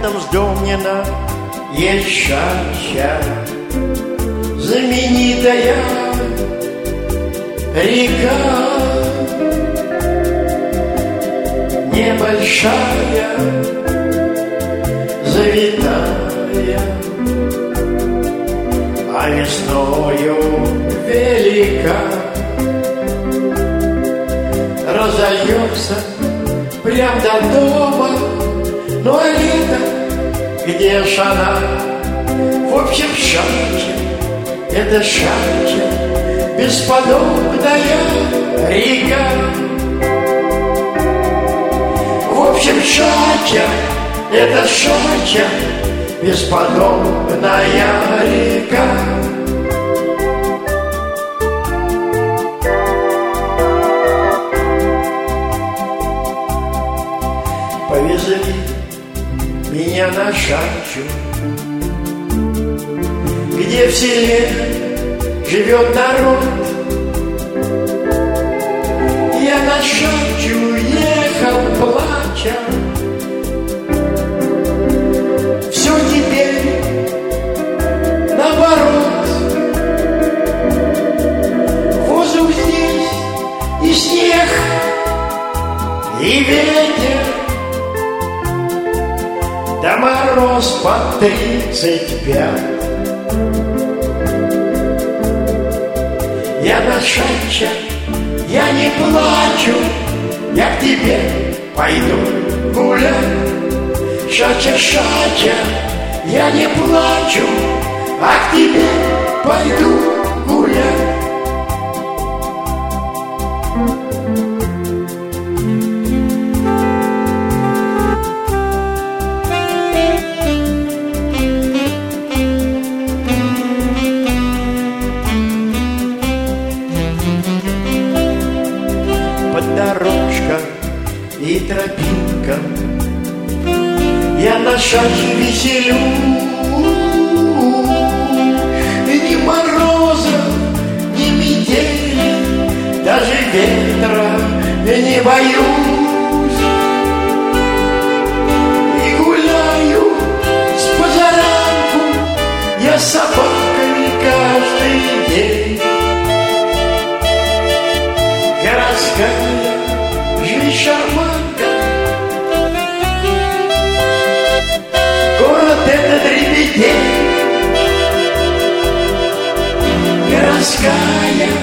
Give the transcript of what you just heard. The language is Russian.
рядом с Домнино есть Шача, знаменитая река, небольшая, завитая, а весною велика. Разольется прям до дома, ну а лето, где ж она? В общем, Шача, это Шача, бесподобная река. В общем, Шача, это Шача, бесподобная река. Повезли меня на Шачу, где в селе живет народ. Я на Шачу ехал, плача. Все теперь наоборот. Воздух здесь и снег, и ветер, да мороз под 35. Я на Шача, я не плачу, я к тебе пойду гулять. Шача, Шача, я не плачу, а к тебе пойду гулять. Дорожка и тропинка, я на Шаче веселю. И ни мороза, ни метели, даже ветра не боюсь. И гуляю с позаранку я с собаками каждый день. Городская жизнь шарманка, город этот дребедень. Городская